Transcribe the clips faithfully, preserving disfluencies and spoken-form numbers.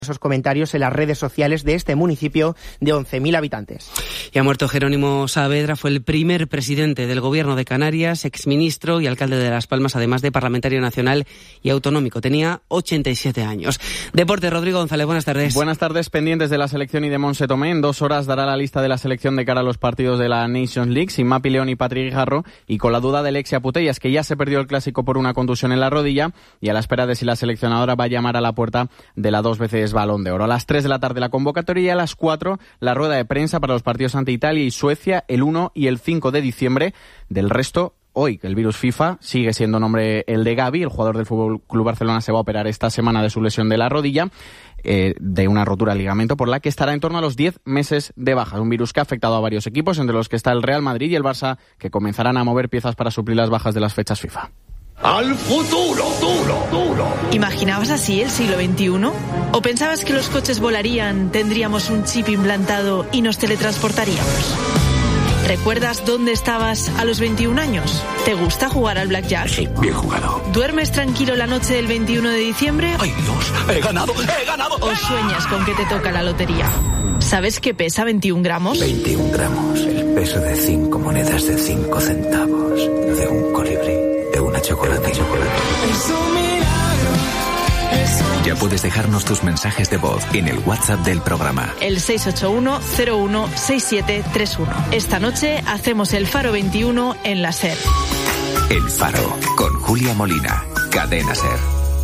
esos comentarios en las redes sociales de este municipio de once mil habitantes. Y ha muerto Jerónimo Saavedra, fue el primer presidente del Gobierno de Canarias, exministro y alcalde de Las Palmas, además de parlamentario nacional y autonómico. Tenía ochenta y siete años. Deporte, Rodrigo González, buenas tardes. Buenas tardes, pendientes de la selección y de Monse Tomé. En dos horas dará la lista de la selección de cara a los partidos de la Nations League, sin Mapi León y Patrick Guijarro, y con la duda de Alexia Putellas, que ya se perdió el clásico por una contusión en la rodilla, y a la espera de si la seleccionadora va a llamar a la puerta de la dos veces Balón de Oro. A las tres de la tarde la convocatoria y a las cuatro la rueda de prensa para los partidos ante Italia y Suecia el uno y el cinco de diciembre. Del resto, hoy, que el virus FIFA sigue siendo nombre el de Gavi, el jugador del F C Barcelona se va a operar esta semana de su lesión de la rodilla, eh, de una rotura de ligamento, por la que estará en torno a los diez meses de baja. Un virus que ha afectado a varios equipos, entre los que está el Real Madrid y el Barça, que comenzarán a mover piezas para suplir las bajas de las fechas FIFA. ¡Al futuro, duro, duro! ¿Imaginabas así el siglo veintiuno? ¿O pensabas que los coches volarían, tendríamos un chip implantado y nos teletransportaríamos? ¿Recuerdas dónde estabas a los veintiún años? ¿Te gusta jugar al blackjack? Sí, bien jugado. ¿Duermes tranquilo la noche del veintiuno de diciembre? ¡Ay, Dios! ¡He ganado! ¡He ganado! ¿O sueñas con que te toca la lotería? ¿Sabes qué pesa veintiún gramos? veintiún gramos, el peso de cinco monedas de cinco centavos, de un colibrí, de una chocolate y chocolate. Es un milagro, es un... Ya puedes dejarnos tus mensajes de voz en el WhatsApp del programa. El seis ocho uno cero uno seis siete tres uno. Esta noche hacemos el Faro veintiuno en la SER. El Faro, con Julia Molina, Cadena SER.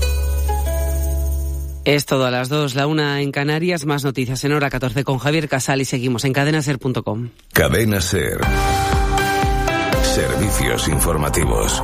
Es todo a las dos, la una en Canarias, más noticias en hora catorce con Javier Casal y seguimos en cadena ser punto com. Cadena SER. Servicios informativos.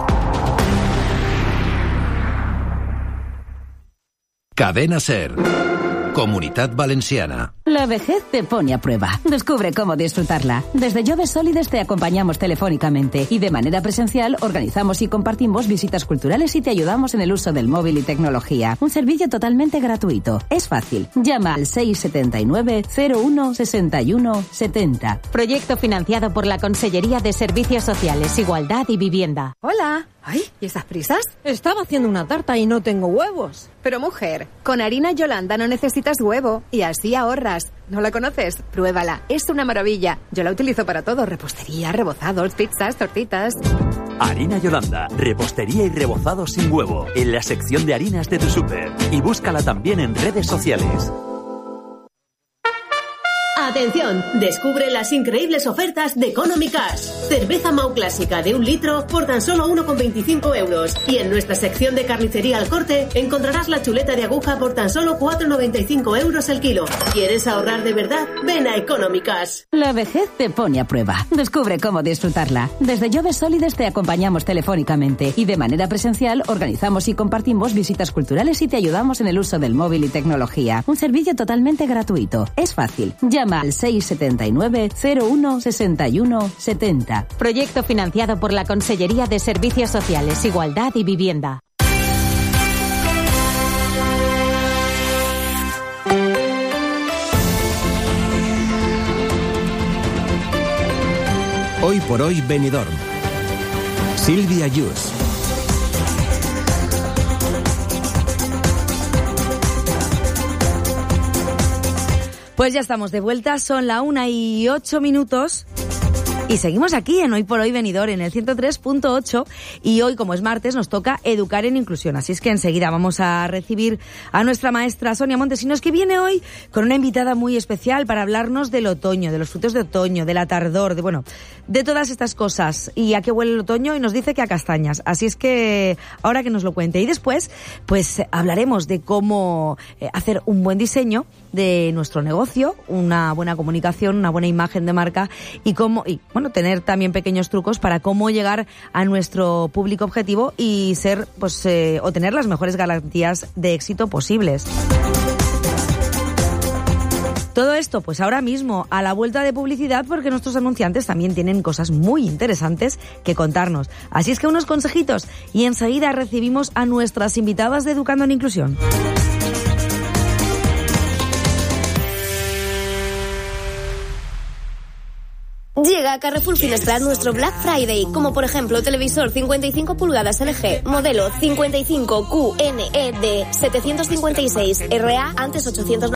Cadena SER. Comunidad Valenciana. La vejez te pone a prueba. Descubre cómo disfrutarla. Desde Joves Sólides te acompañamos telefónicamente y de manera presencial organizamos y compartimos visitas culturales y te ayudamos en el uso del móvil y tecnología. Un servicio totalmente gratuito. Es fácil. Llama al seis siete nueve cero uno seis uno siete cero. Proyecto financiado por la Consellería de Servicios Sociales, Igualdad y Vivienda. Hola. Ay, ¿y esas prisas? Estaba haciendo una tarta y no tengo huevos. Pero mujer, con harina Yolanda no necesitas huevo y así ahorras. ¿No la conoces? Pruébala, es una maravilla. Yo la utilizo para todo, repostería, rebozados, pizzas, tortitas. Harina Yolanda, repostería y rebozados sin huevo, en la sección de harinas de tu súper. Y búscala también en redes sociales. Atención, descubre las increíbles ofertas de Economy Cash. Cerveza Mau Clásica de un litro por tan solo uno con veinticinco euros. Y en nuestra sección de carnicería al corte encontrarás la chuleta de aguja por tan solo cuatro con noventa y cinco euros el kilo. ¿Quieres ahorrar de verdad? Ven a Economy Cash. La vejez te pone a prueba. Descubre cómo disfrutarla. Desde Joves Sólides te acompañamos telefónicamente y de manera presencial organizamos y compartimos visitas culturales y te ayudamos en el uso del móvil y tecnología. Un servicio totalmente gratuito. Es fácil. Llama al seis siete nueve cero uno seis uno siete cero. Proyecto financiado por la Consellería de Servicios Sociales, Igualdad y Vivienda. Hoy por hoy Benidorm. Silvia Yus. Pues ya estamos de vuelta, son la una y ocho minutos y seguimos aquí en Hoy por Hoy Benidorm en el ciento tres punto ocho y hoy, como es martes, nos toca educar en inclusión, así es que enseguida vamos a recibir a nuestra maestra Sonia Montesinos, que viene hoy con una invitada muy especial para hablarnos del otoño, de los frutos de otoño, de la tardor, de bueno, de todas estas cosas. ¿Y a qué huele el otoño? Y nos dice que a castañas, así es que ahora que nos lo cuente. Y después, pues hablaremos de cómo hacer un buen diseño de nuestro negocio, una buena comunicación, una buena imagen de marca y cómo, y bueno, tener también pequeños trucos para cómo llegar a nuestro público objetivo y ser, pues, eh, o tener las mejores garantías de éxito posibles. Todo esto, pues ahora mismo, a la vuelta de publicidad, porque nuestros anunciantes también tienen cosas muy interesantes que contarnos. Así es que unos consejitos y enseguida recibimos a nuestras invitadas de Educando en Inclusión. Llega a Carrefour Finestrat nuestro Black Friday, como por ejemplo televisor cincuenta y cinco pulgadas L G, modelo cincuenta y cinco Q N E D setecientos cincuenta y seis R A, antes ochocientos